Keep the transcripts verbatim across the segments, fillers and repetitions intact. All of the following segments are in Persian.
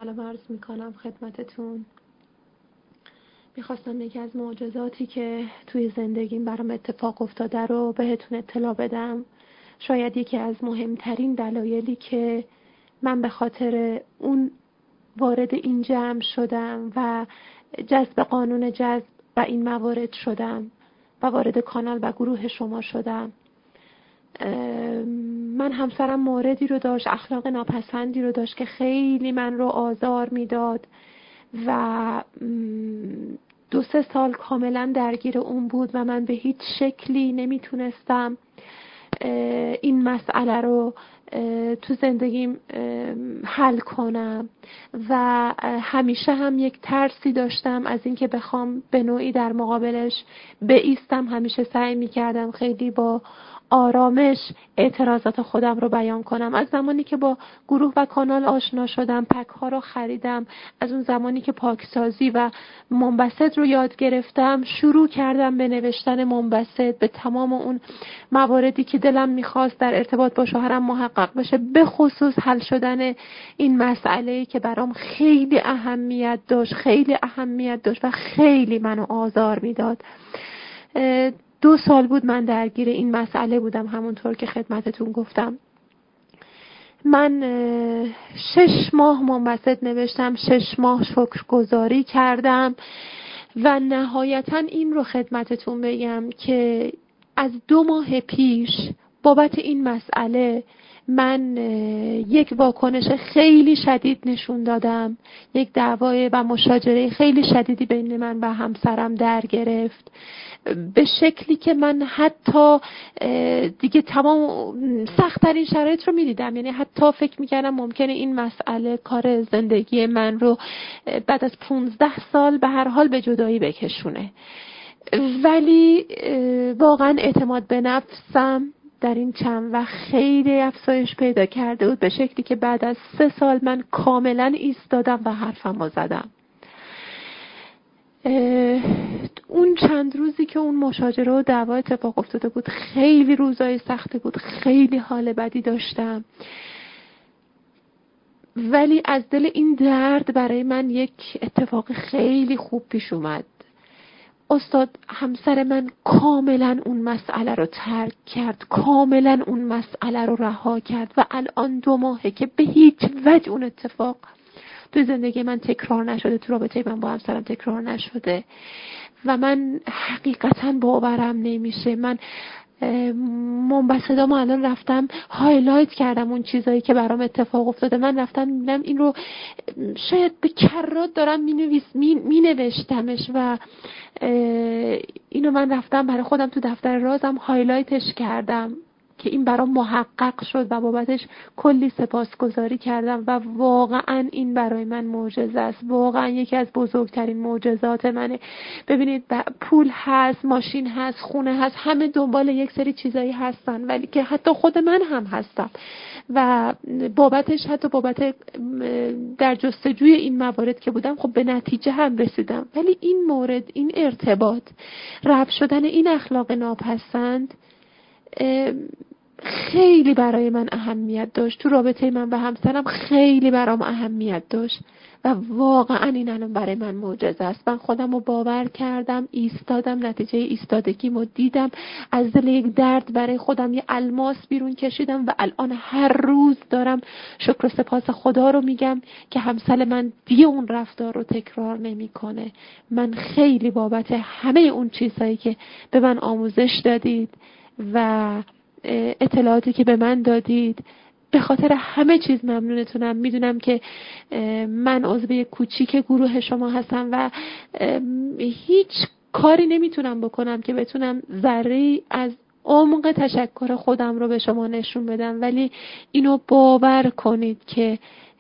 سلام عرض میکنم خدمتتون. میخواستم یکی از معجزاتی که توی زندگیم برام اتفاق افتاده رو بهتون اطلاع بدم. شاید یکی از مهمترین دلایلی که من به خاطر اون وارد این جمع شدم و جذب قانون جذب و این موارد شدم و وارد کانال و گروه شما شدم. من همسرم موردی رو داشت، اخلاق ناپسندی رو داشت که خیلی من رو آزار میداد و دو سه سال کاملا درگیر اون بود و من به هیچ شکلی نمیتونستم این مسئله رو تو زندگیم حل کنم و همیشه هم یک ترسی داشتم از اینکه بخوام به نوعی در مقابلش بایستم. همیشه سعی میکردم خیلی با آرامش اعتراضات خودم رو بیان کنم. از زمانی که با گروه و کانال آشنا شدم، پک ها رو خریدم، از اون زمانی که پاکسازی و منبسط رو یاد گرفتم، شروع کردم به نوشتن منبسط به تمام اون مواردی که دلم میخواست در ارتباط با شوهرم محقق بشه، به خصوص حل شدن این مسئله که برام خیلی اهمیت داشت خیلی اهمیت داشت و خیلی منو آزار میداد. دو سال بود من درگیر این مسئله بودم. همونطور که خدمتتون گفتم، من شش ماه منبسط نوشتم، شش ماه شکرگزاری کردم و نهایتا این رو خدمتتون بگم که از دو ماه پیش بابت این مسئله من یک واکنش خیلی شدید نشون دادم. یک دعوای و مشاجره خیلی شدیدی بین من و همسرم در گرفت، به شکلی که من حتی دیگه تمام سخت‌ترین شرایط رو می‌دیدم. یعنی حتی فکر می‌کردم ممکنه این مسئله کار زندگی من رو بعد از پونزده سال به هر حال به جدایی بکشونه. ولی واقعا اعتماد به نفسم در این چند وقت خیلی افزایش پیدا کرده بود، به شکلی که بعد از سه سال من کاملا ایستادم و حرفمو زدم. اون چند روزی که اون مشاجره و دعوا اتفاق افتاده بود خیلی روزای سختی بود، خیلی حال بدی داشتم، ولی از دل این درد برای من یک اتفاق خیلی خوب پیش اومد. استاد همسر من کاملا اون مسئله رو ترک کرد، کاملا اون مسئله رو رها کرد و الان دو ماهه که به هیچ وجه اون اتفاق تو زندگی من تکرار نشده، تو رابطه من با همسرم تکرار نشده و من حقیقتا باورم نمیشه. من منبسطامو الان رفتم هایلایت کردم، اون چیزایی که برام اتفاق افتاده من رفتم میبینم این رو شاید به کرات دارم مینویس می نوشتمش و اینو من رفتم برای خودم تو دفتر رازم هایلایتش کردم که این برام محقق شد و بابتش کلی سپاسگزاری کردم و واقعا این برای من معجزه است. واقعا یکی از بزرگترین معجزات منه. ببینید پول هست، ماشین هست، خونه هست، همه دنبال یک سری چیزایی هستن، ولی که حتی خود من هم هستم و بابتش حتی بابت در جستجوی این موارد که بودم خب به نتیجه هم رسیدم. ولی این مورد، این ارتباط، رفع شدن این اخلاق ناپسند خیلی برای من اهمیت داشت. تو رابطه من و همسرم خیلی برام اهمیت داشت و واقعا این الان برای من معجزه است. من خودم رو باور کردم، ایستادم، نتیجه ایستادگیمو دیدم، از دل یک درد برای خودم یه الماس بیرون کشیدم و الان هر روز دارم شکر و سپاس خدا رو میگم که همسر من دیگه اون رفتار رو تکرار نمیکنه. من خیلی بابت همه اون چیزهایی که به من آموزش دادید و اطلاعاتی که به من دادید، به خاطر همه چیز ممنونتونم. میدونم که من عضو کوچیک گروه شما هستم و هیچ کاری نمیتونم بکنم که بتونم ذره‌ای از عمق تشکر خودم رو به شما نشون بدم، ولی اینو باور کنید که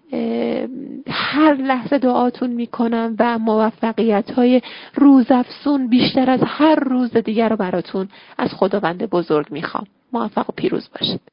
هر لحظه دعاتون میکنم و موفقیت‌های روزافزون بیشتر از هر روز دیگر رو براتون از خداوند بزرگ میخوام. موفق و پیروز باشید.